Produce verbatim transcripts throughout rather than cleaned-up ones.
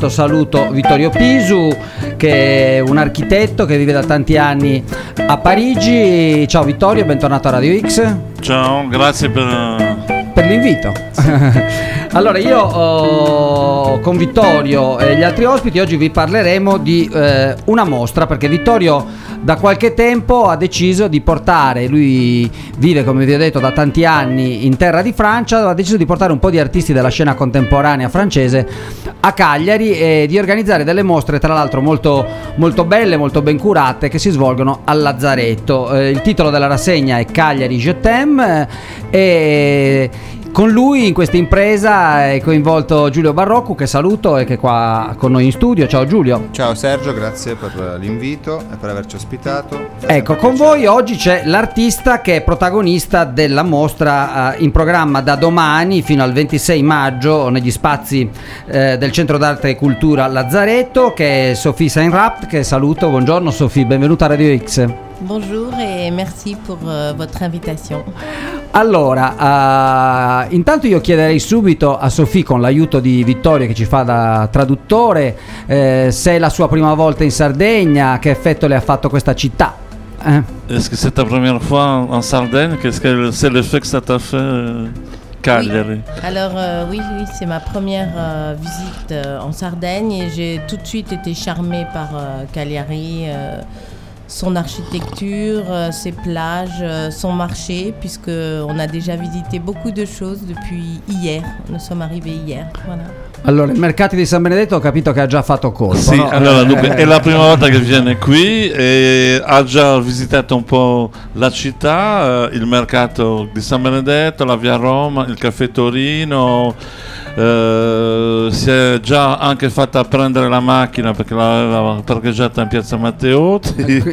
intanto saluto Vittorio Pisu, che è un architetto che vive da tanti anni a Parigi. Ciao Vittorio, bentornato a Radio X. Ciao, grazie per, per l'invito. Allora io oh, con Vittorio e gli altri ospiti oggi vi parleremo di eh, una mostra, perché Vittorio da qualche tempo ha deciso di portare, lui vive come vi ho detto da tanti anni in terra di Francia, ha deciso di portare un po' di artisti della scena contemporanea francese a Cagliari e di organizzare delle mostre tra l'altro molto, molto belle, molto ben curate, che si svolgono al Lazzaretto. Eh, il titolo della rassegna è Cagliari Je t'aime e con lui in questa impresa è coinvolto Giulio Barroccu, che saluto e che è qua con noi in studio. Ciao Giulio. Ciao Sergio, grazie per l'invito e per averci ospitato. Ecco, con voi oggi c'è l'artista che è protagonista della mostra eh, in programma da domani fino al ventisei maggio negli spazi eh, del Centro d'Arte e Cultura Lazzaretto, che è Sophie Saint-Rapt, che saluto. Buongiorno Sophie, benvenuta a Radio X. Bonjour et merci pour uh, votre invitation. Allora, uh, intanto io chiederei subito a Sophie, con l'aiuto di Vittorio che ci fa da traduttore, eh, se è la sua prima volta in Sardegna, che effetto le ha fatto questa città. Eh? Est-ce que c'est ta première fois en Sardaigne? Qu'est-ce que c'est l'effet que ça t'a fait euh, Cagliari? Oui. Alors euh, oui, oui, c'est ma première euh, visite euh, en Sardaigne et j'ai tout de suite été charmée par euh, Cagliari. Euh, son architecture, euh, ses plages, euh, son marché, puisqu'on a déjà visité beaucoup de choses depuis hier. Nous sommes arrivés hier. Voilà. Allora, il mercato di San Benedetto ho capito che ha già fatto colpo. Sì, no? allora dunque, è la prima volta che viene qui e ha già visitato un po' la città, eh, il mercato di San Benedetto, la via Roma, il caffè Torino. Uh, si è già anche fatta prendere la macchina perché l'aveva parcheggiata in piazza Matteotti.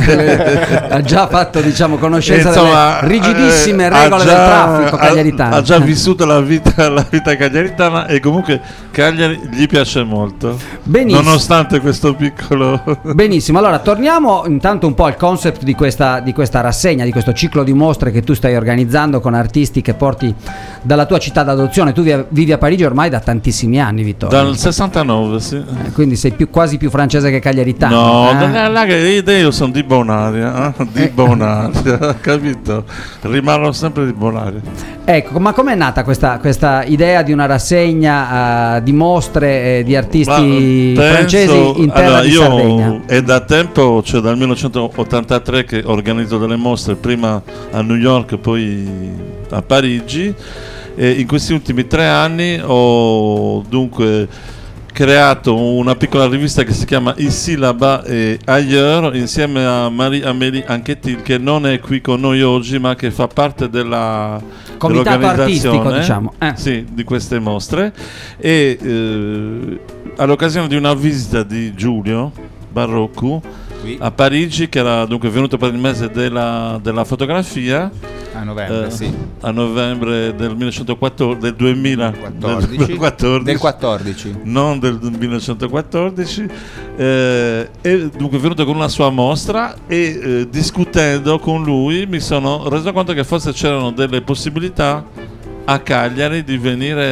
Ha già fatto, diciamo, conoscenza Insomma, delle rigidissime eh, regole già, del traffico cagliaritano. Ha, ha già vissuto la vita, la vita cagliaritana e comunque Cagliari gli piace molto. Benissimo. Nonostante questo piccolo. Benissimo, allora torniamo intanto un po' al concept di questa, di questa rassegna, di questo ciclo di mostre che tu stai organizzando con artisti che porti dalla tua città d'adozione. Tu vivi a Parigi ormai da tantissimi anni, Vittorio. Dal sessantanove, sì. Eh, quindi sei più, quasi più francese che cagliaritano. No, eh? là che io sono di Bonaria, eh? di Bonaria, capito? Rimarrò sempre di Bonaria. Ecco, ma com'è nata questa, questa idea di una rassegna uh, di mostre eh, di artisti penso, francesi in terra allora, di io Sardegna? È da tempo, cioè dal millenovecentottantatré che organizzo delle mostre, prima a New York, poi a Parigi. E in questi ultimi tre anni ho dunque creato una piccola rivista che si chiama Ici, là-bas et ailleurs, insieme a Marie-Amélie Anquetil, che non è qui con noi oggi ma che fa parte della comitato artistico, diciamo. eh. Sì, di queste mostre. E eh, all'occasione di una visita di Giulio Barroccu Oui. a Parigi, che era dunque venuto per il mese della, della fotografia a novembre, eh, sì. a novembre del millenovecentoquattordici, del duemilaquattordici, del duemilaquattordici, del quattordici, non del millenovecentoquattordici, eh, e dunque è venuto con una sua mostra e eh, discutendo con lui mi sono reso conto che forse c'erano delle possibilità a Cagliari di venire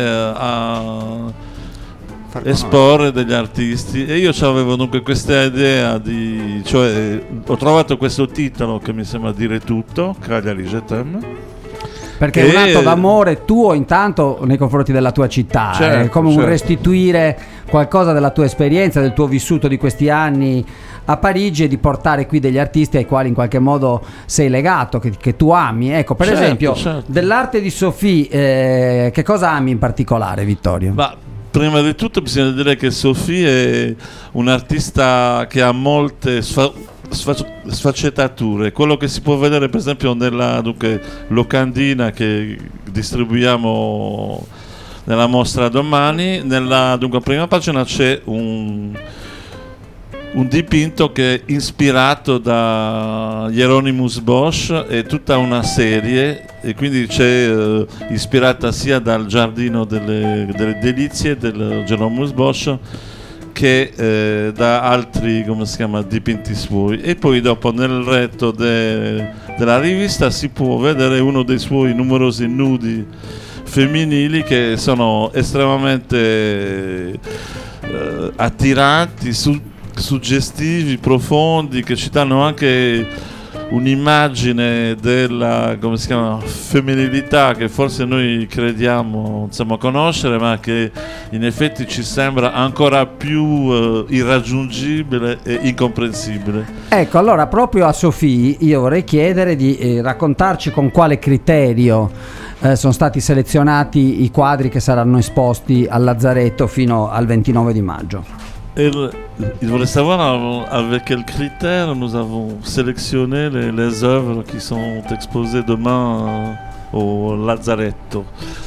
a esporre degli artisti, e io avevo dunque questa idea di, cioè ho trovato questo titolo che mi sembra dire tutto, Cagliari Je t'aime, perché è un atto d'amore tuo intanto nei confronti della tua città, certo, è come certo. un restituire qualcosa della tua esperienza, del tuo vissuto di questi anni a Parigi, e di portare qui degli artisti ai quali in qualche modo sei legato, che, che tu ami. Ecco, per certo, esempio certo. dell'arte di Sophie, eh, che cosa ami in particolare, Vittorio? Ma prima di tutto bisogna dire che Sophie è un'artista che ha molte sfa- sfa- sfaccettature. Quello che si può vedere per esempio nella dunque, locandina che distribuiamo nella mostra domani, nella dunque, prima pagina c'è un, un dipinto che è ispirato da Hieronymus Bosch, e tutta una serie, e quindi c'è eh, ispirata sia dal Giardino delle, delle Delizie del Hieronymus Bosch che eh, da altri, come si chiama, dipinti suoi. E poi dopo nel retro de, della rivista si può vedere uno dei suoi numerosi nudi femminili che sono estremamente eh, attiranti, su- suggestivi, profondi, che ci danno anche un'immagine della, come si chiama, femminilità che forse noi crediamo, insomma, conoscere, ma che in effetti ci sembra ancora più uh, irraggiungibile e incomprensibile. Ecco, allora proprio a Sofì io vorrei chiedere di eh, raccontarci con quale criterio eh, sono stati selezionati i quadri che saranno esposti al Lazzaretto fino al ventinove di maggio. Et le, il voulait savoir avec quels critères nous avons sélectionné les, les œuvres qui sont exposées demain euh, au Lazzaretto.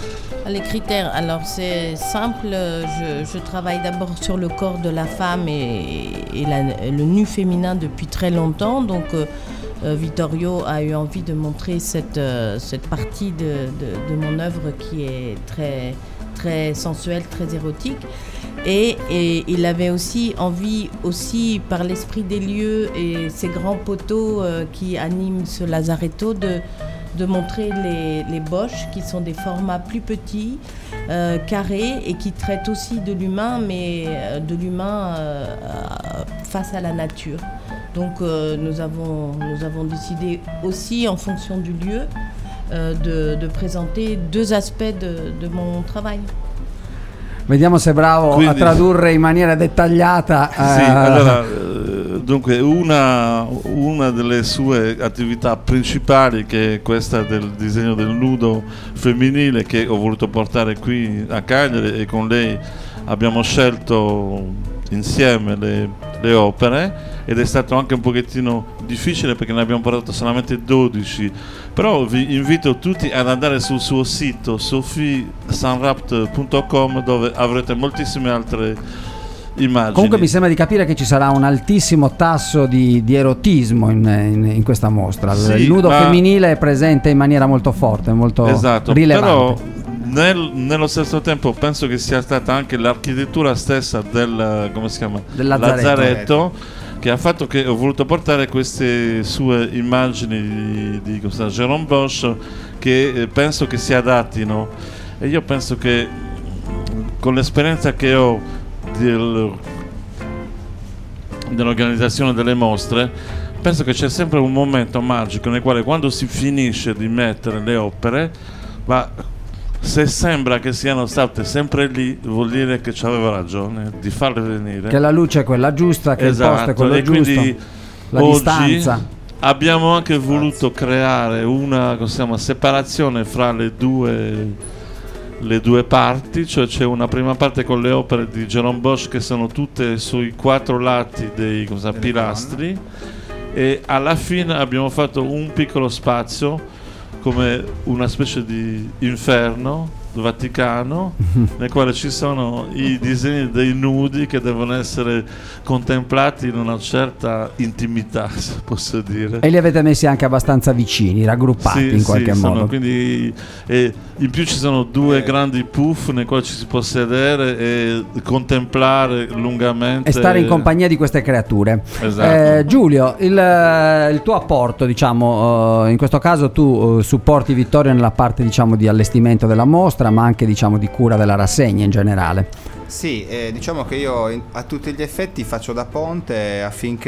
Les critères, alors c'est simple, je, je travaille d'abord sur le corps de la femme et, et la, le nu féminin depuis très longtemps, donc euh, Vittorio a eu envie de montrer cette, euh, cette partie de, de, de mon œuvre qui est très, très sensuelle, très érotique. Et, et il avait aussi envie, aussi par l'esprit des lieux et ces grands poteaux euh, qui animent ce Lazzaretto, de, de montrer les, les boches qui sont des formats plus petits, euh, carrés, et qui traitent aussi de l'humain, mais euh, de l'humain euh, face à la nature. Donc euh, nous, avons, nous avons décidé aussi, en fonction du lieu, euh, de, de présenter deux aspects de, de mon travail. Vediamo se è bravo Quindi, a tradurre in maniera dettagliata. Sì, eh. allora, dunque, una, una delle sue attività principali, che è questa del disegno del nudo femminile, che ho voluto portare qui a Cagliari, e con lei abbiamo scelto insieme le, le opere, ed è stato anche un pochettino difficile perché ne abbiamo portato solamente dodici, però vi invito tutti ad andare sul suo sito sofie sanrapt punto com, dove avrete moltissime altre immagini. Comunque mi sembra di capire che ci sarà un altissimo tasso di, di erotismo in, in, in questa mostra. Sì, il nudo ma... femminile è presente in maniera molto forte, molto esatto, rilevante. Però nel, nello stesso tempo penso che sia stata anche l'architettura stessa del, come si chiama? del Lazzaretto, Lazzaretto, che ha fatto che ho voluto portare queste sue immagini di, di cosa, Jérôme Bosch, che eh, penso che si adattino, e io penso che con l'esperienza che ho del, dell'organizzazione delle mostre, penso che c'è sempre un momento magico nel quale, quando si finisce di mettere le opere, ma se sembra che siano state sempre lì, vuol dire che ci aveva ragione di farle venire, che la luce è quella giusta, che esatto, il posto è quello e giusto, quindi la oggi distanza. Abbiamo anche voluto creare una, come si chiama, separazione fra le due le due parti, cioè c'è una prima parte con le opere di Jérôme Bosch che sono tutte sui quattro lati dei cosa, pilastri, e alla fine abbiamo fatto un piccolo spazio come una specie di inferno vaticano nel quale ci sono i disegni dei nudi che devono essere contemplati in una certa intimità, se posso dire. E li avete messi anche abbastanza vicini, raggruppati sì, in qualche sì, modo. Sono, quindi, e in più ci sono due eh. grandi puff nei quali ci si può sedere e contemplare lungamente e stare in compagnia di queste creature. Esatto. eh, Giulio, il, il tuo apporto, diciamo, uh, in questo caso tu uh, supporti Vittorio nella parte, diciamo, di allestimento della mostra, ma anche, diciamo, di cura della rassegna in generale. Sì, eh, diciamo che io in, a tutti gli effetti faccio da ponte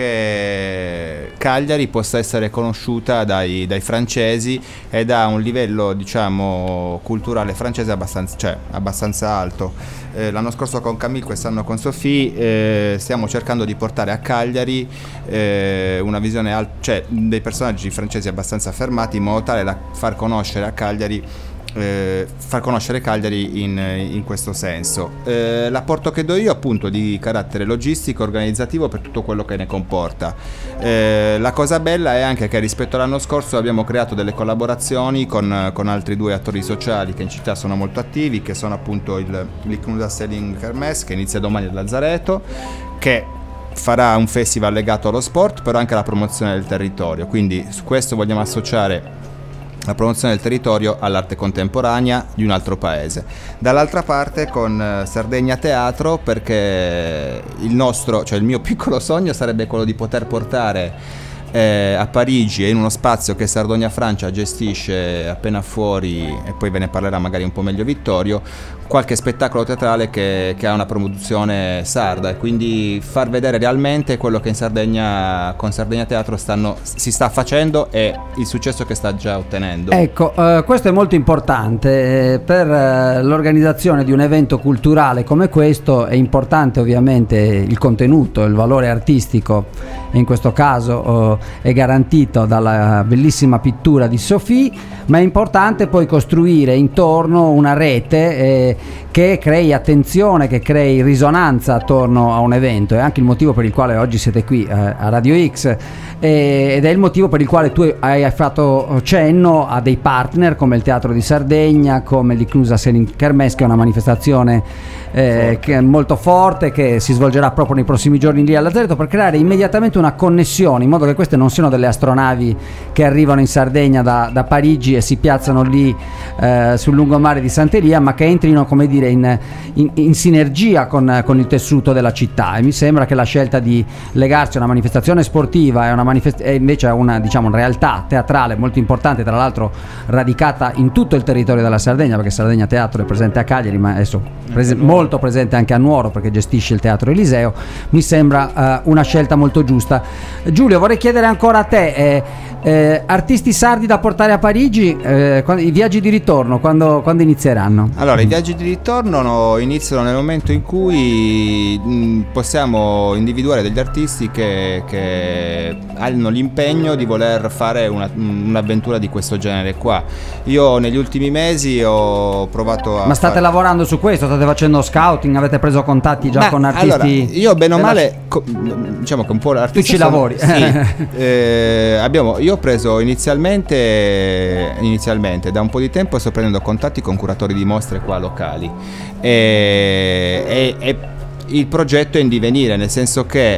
affinché Cagliari possa essere conosciuta dai, dai francesi, e da un livello, diciamo, culturale francese abbastanza, cioè, abbastanza alto. Eh, l'anno scorso con Camille, quest'anno con Sophie, eh, stiamo cercando di portare a Cagliari eh, una visione al- cioè, dei personaggi francesi abbastanza affermati, in modo tale da far conoscere a Cagliari Eh, far conoscere Cagliari in, in questo senso. Eh, l'apporto che do io, appunto, di carattere logistico, organizzativo, per tutto quello che ne comporta. Eh, la cosa bella è anche che rispetto all'anno scorso abbiamo creato delle collaborazioni con, con altri due attori sociali che in città sono molto attivi, che sono appunto il L'Icnuda Selling Kermesse, che inizia domani al Lazzaretto, che farà un festival legato allo sport, però anche alla promozione del territorio. Quindi su questo vogliamo associare la promozione del territorio all'arte contemporanea di un altro paese. Dall'altra parte con Sardegna Teatro, perché il nostro, cioè il mio piccolo sogno sarebbe quello di poter portare eh, a Parigi, e in uno spazio che Sardegna Francia gestisce appena fuori, e poi ve ne parlerà magari un po' meglio Vittorio, qualche spettacolo teatrale che, che ha una produzione sarda, e quindi far vedere realmente quello che in Sardegna con Sardegna Teatro stanno, si sta facendo e il successo che sta già ottenendo. Ecco, eh, questo è molto importante eh, per eh, l'organizzazione di un evento culturale come questo. È importante ovviamente il contenuto, il valore artistico, e in questo caso eh, è garantito dalla bellissima pittura di Sophie, ma è importante poi costruire intorno una rete eh, che crei attenzione, che crei risonanza attorno a un evento. È anche il motivo per il quale oggi siete qui eh, a Radio X, eh, ed è il motivo per il quale tu hai fatto cenno a dei partner come il Teatro di Sardegna, come l'Iclusa Sailing Kermesse, che è una manifestazione eh, che è molto forte, che si svolgerà proprio nei prossimi giorni lì al Lazaretto, per creare immediatamente una connessione, in modo che queste non siano delle astronavi che arrivano in Sardegna da, da Parigi e si piazzano lì eh, sul lungomare di Sant'Elia, ma che entrino, come dire, in, in, in sinergia con, con il tessuto della città. E mi sembra che la scelta di legarsi a una manifestazione sportiva e una manifest- e invece a una, diciamo, una realtà teatrale molto importante, tra l'altro radicata in tutto il territorio della Sardegna, perché Sardegna Teatro è presente a Cagliari, ma adesso prese- molto presente anche a Nuoro, perché gestisce il Teatro Eliseo, mi sembra uh, una scelta molto giusta. Giulio, vorrei chiedere ancora a te, eh, eh, artisti sardi da portare a Parigi, eh, quando, i viaggi di ritorno quando, quando inizieranno? Allora, i viaggi di ritorno no, iniziano nel momento in cui mh, possiamo individuare degli artisti che, che hanno l'impegno di voler fare una, un'avventura di questo genere qua. Io negli ultimi mesi ho provato a... Ma state fare... lavorando su questo? State facendo scouting? Avete preso contatti già Ma, con artisti? Allora, io bene o della... male, co- diciamo che un po' l'artista... Tu ci sono... lavori. Sì, eh, abbiamo, io ho preso inizialmente, inizialmente, da un po' di tempo sto prendendo contatti con curatori di mostre qua locali, e, e, e il progetto è in divenire, nel senso che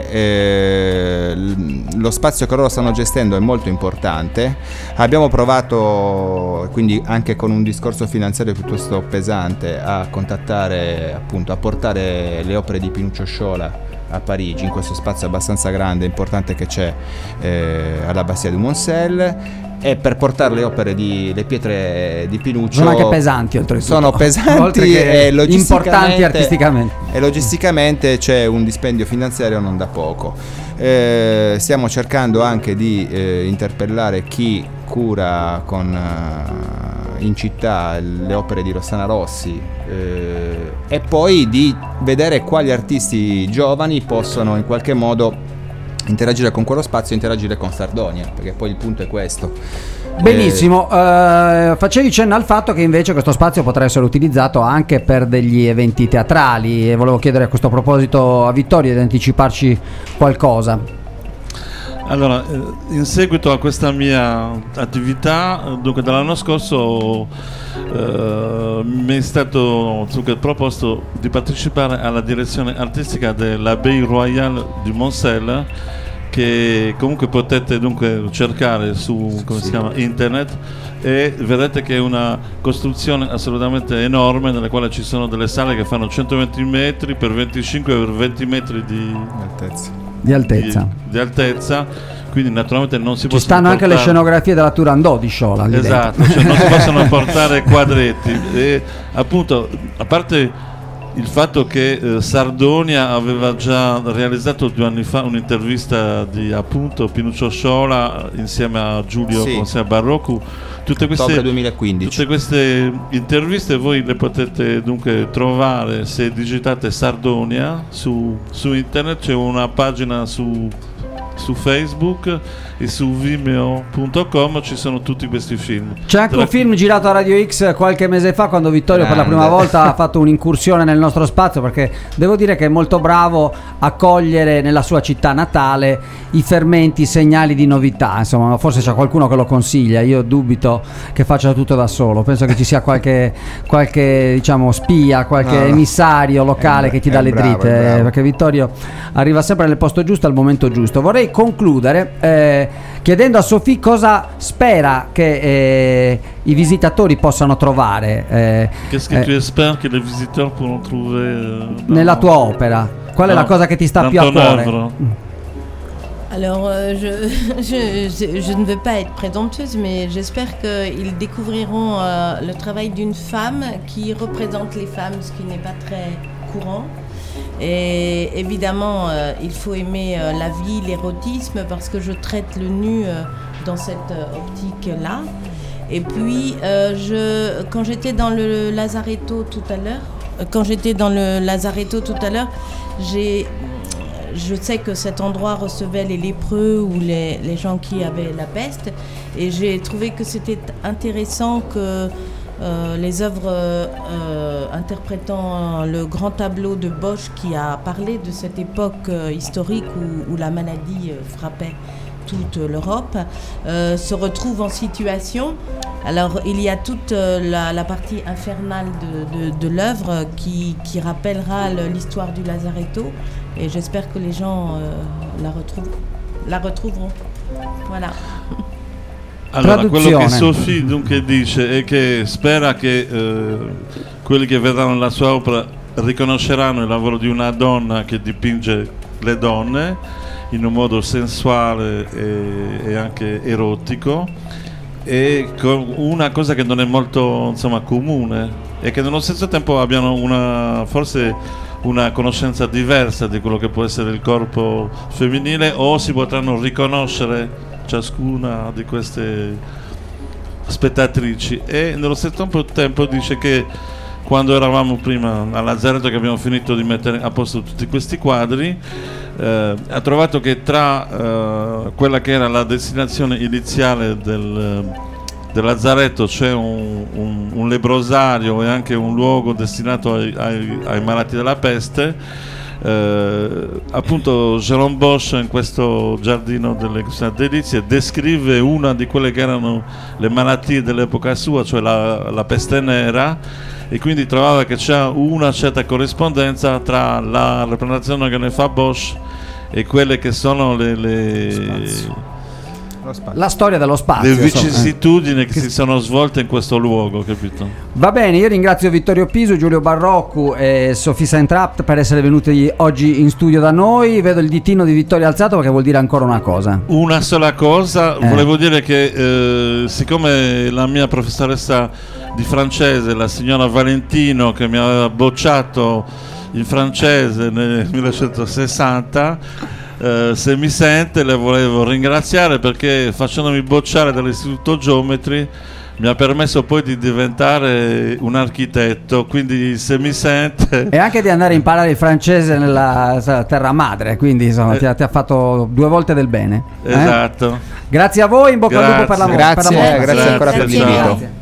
eh, lo spazio che loro stanno gestendo è molto importante. Abbiamo provato, quindi anche con un discorso finanziario piuttosto pesante, a contattare, appunto, a portare le opere di Pinuccio Sciola a Parigi, in questo spazio abbastanza grande e importante che c'è eh, all'Abbazia di Moncel, e per portare le opere di le pietre di Pinuccio sono anche pesanti, oltretutto. Sono pesanti e logisticamente, importanti artisticamente. E logisticamente c'è un dispendio finanziario non da poco. Eh, stiamo cercando anche di eh, interpellare chi cura con eh, in città le opere di Rossana Rossi, eh, e poi di vedere quali artisti giovani possono in qualche modo interagire con quello spazio, interagire con Sardonia, perché poi il punto è questo. Benissimo, eh, facevi cenno al fatto che invece questo spazio potrà essere utilizzato anche per degli eventi teatrali, e volevo chiedere a questo proposito a Vittorio di anticiparci qualcosa. Allora, in seguito a questa mia attività, dunque dall'anno scorso eh, mi è stato dunque, proposto di partecipare alla direzione artistica dell'Abbaye Royale di Moncel, che comunque potete dunque cercare su come si chiama, internet, e vedrete che è una costruzione assolutamente enorme, nella quale ci sono delle sale che fanno centoventi metri per venticinque per venti metri di altezza. Di altezza. Di, di altezza, quindi naturalmente non si ci possono stanno portare... anche le scenografie della Turandot di Sciola. Esatto, cioè non si possono portare quadretti, e appunto, a parte il fatto che eh, Sardonia aveva già realizzato due anni fa un'intervista di appunto Pinuccio Sciola insieme a Giulio sì. Consia Barrocu, tutte queste, duemilaquindici. tutte queste interviste voi le potete dunque trovare se digitate Sardonia su, su internet. C'è una pagina su, su Facebook e su vimeo punto com ci sono tutti questi film. C'è anche Tra... un film girato a Radio X qualche mese fa, quando Vittorio Grande. per la prima volta ha fatto un'incursione nel nostro spazio, perché devo dire che è molto bravo a cogliere nella sua città natale i fermenti, i segnali di novità. Insomma, forse c'è qualcuno che lo consiglia, io dubito che faccia tutto da solo, penso che ci sia qualche, qualche diciamo spia, qualche no, emissario locale è, che ti dà le bravo, dritte, perché Vittorio arriva sempre nel posto giusto al momento giusto. Vorrei concludere eh, chiedendo a Sophie cosa spera che eh, i visitatori possano trovare eh, Qu'est-ce que eh, tu espères que les visiteurs pourront trouver euh, nella tua opera. Qual è no, la cosa che ti sta dans più a ton cuore? œuvre? Alors, euh, je, je, je, je ne veux pas être présomptueuse, mais j'espère qu'ils découvriront euh, le travail d'une femme qui représente les femmes, ce qui n'est pas très courant. Et évidemment, euh, il faut aimer euh, la vie, l'érotisme, parce que je traite le nu euh, dans cette euh, optique-là. Et puis, euh, je, quand j'étais dans le Lazaretto tout à l'heure, euh, quand j'étais dans le Lazaretto tout à l'heure, j'ai... Je sais que cet endroit recevait les lépreux ou les, les gens qui avaient la peste, et j'ai trouvé que c'était intéressant que euh, les œuvres euh, interprétant le grand tableau de Bosch qui a parlé de cette époque euh, historique où, où la maladie euh, frappait toute l'Europe, euh, se retrouvent en situation. Alors il y a toute euh, la, la partie infernale de, de, de l'œuvre qui, qui rappellera le, l'histoire du Lazaretto, et j'espère que les gens euh, la, retrouvent, la retrouveront. Voilà. Allora, quello che Sophie dunque dice è che spera che eh, quelli che vedranno la sua opera riconosceranno il lavoro di una donna che dipinge le donne in un modo sensuale e, e anche erotico, e con una cosa che non è molto, insomma, comune, e che nello stesso tempo abbiano una, forse una conoscenza diversa di quello che può essere il corpo femminile, o si potranno riconoscere ciascuna di queste spettatrici. E nello stesso tempo dice che quando eravamo prima a Lazaretto, che abbiamo finito di mettere a posto tutti questi quadri, eh, ha trovato che tra eh, quella che era la destinazione iniziale del, del Lazaretto c'è un, un, un lebrosario e anche un luogo destinato ai, ai, ai malati della peste. Eh, appunto Jérôme Bosch in questo giardino delle delizie descrive una di quelle che erano le malattie dell'epoca sua, cioè la, la peste nera, e quindi trovava che c'è una certa corrispondenza tra la rappresentazione che ne fa Bosch e quelle che sono le, le la storia dello spazio, le vicissitudini eh. che si sono svolte in questo luogo, capito? Va bene, io ringrazio Vittorio Pisu, Giulio Barroccu e Sophie Saint-Trapt per essere venuti oggi in studio da noi. Vedo il ditino di Vittorio alzato, perché vuol dire ancora una cosa. Una sola cosa, eh. volevo dire che eh, siccome la mia professoressa di francese, la signora Valentino, che mi aveva bocciato in francese nel millenovecentosessanta, Uh, se mi sente, le volevo ringraziare, perché facendomi bocciare dall'istituto Geometri mi ha permesso poi di diventare un architetto, quindi se mi sente, e anche di andare a imparare il francese nella terra madre, quindi insomma eh. ti, ha, ti ha fatto due volte del bene. Esatto. Eh? Grazie a voi, in bocca al lupo per la, grazie, per la mostra. grazie ancora per l'invito.